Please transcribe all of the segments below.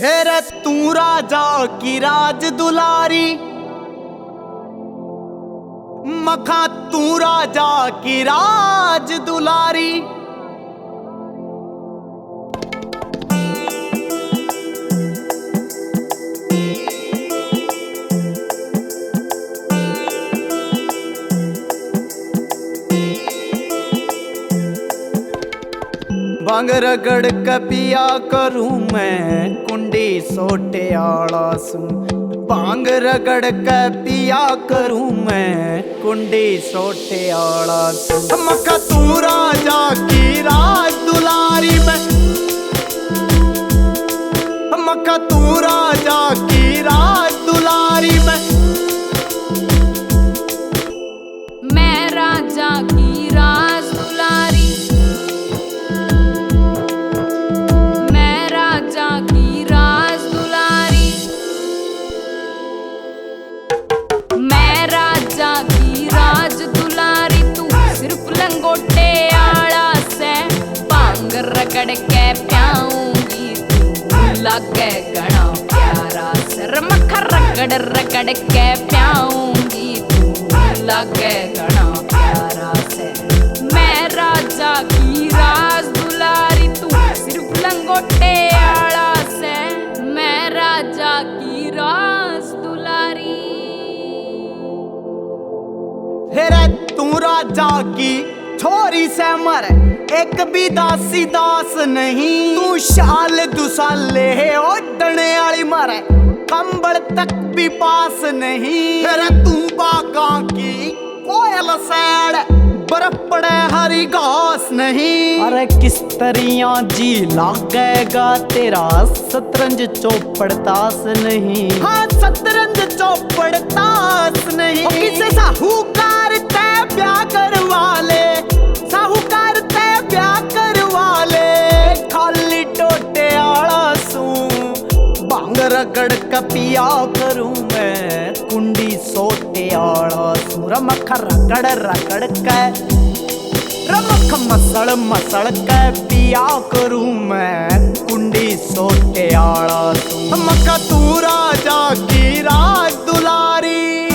हेरे तू राजा की राज दुलारी, मखा तू राजा की राज दुलारी। भांग रगड़ के पिया करूं मैं कुंडी सोटे आला सू। भांग रगड़ के पिया करूं मैं कुंडी सोटे आला सू। मक्का तू राजा की राज दुलारी में, मक्का तू राजा की राज दुलारी में। मैं राजा की राज दुलारी, मैं राजा की राज दुलारी, मैं राजा की राज दुलारी। तू सिर्फ लंगोटे आला से भांग रगड़ के प्याऊंगी, तू लागे घना प्यारा सर। मक्खा रगड़ रगड़ के प्याऊंगी, लागे घना प्यारा से। मैं राजा की राज दुलारी, तू सिर्फ लंगोटे आला से। मैं राजा की राज दुलारी। हेरे तू राजा की छोरी से मरे एक भी दासी दास नहीं। तू शाल दुसाले ओढ़ने वाली मरे कंबल तक भी पास नहीं। हेरे तू बागा की कोयल सैड बर्फ पड़े हरी घास नहीं। अरे किस तरिया जी लागेगा तेरा शतरंज चौपड़ ताश नहीं। हाँ शतरंज चौपड़ ताश नहीं। किसे साहूकार ते ब्याह करवा ले, साहूकार ते ब्याह करवा ले। खाली टोटे आला सू भांग रगड़ के पिया करूं मैं कुंडी सोटे आला सू। रमख रगड़ रगड़ के, रमख मसड़ मसड़ के पिया करूं मैं कुंडी सोटे आला सू। मक्का तू राजा की राज दुलारी।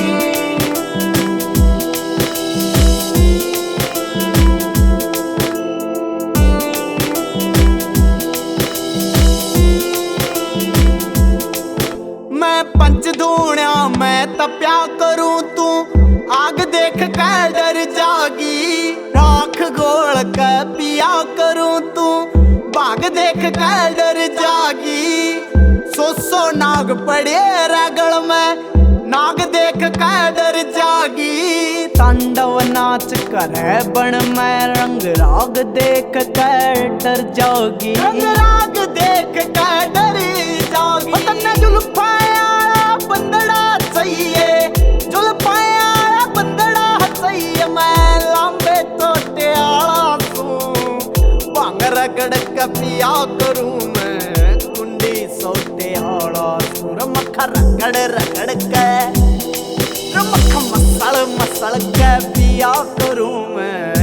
मैं पंच धूणिया मैं तप्या करूं, तू आग देख के डर जागी। राख गोल के पिया करूं, तू भाग देख के डर जागी। सो नाग पड़े रगड़ में, नाग देख के डर जागी। तांडव नाच करे बन में रंग राग देख के डर जागी। रंग राग देख के डर जागी। तन्ने जुल्फाया बंदड़ा चाहिए, जुल्फाया बंदड़ा चाहिए। मैं लांबे तोटे आला सू भांग रगड़ के पिया करूं मैं कुंडी सोटे आला सू। रमख रगड़ रगड़ के, रमख मसल मसल के पिया करूं मैं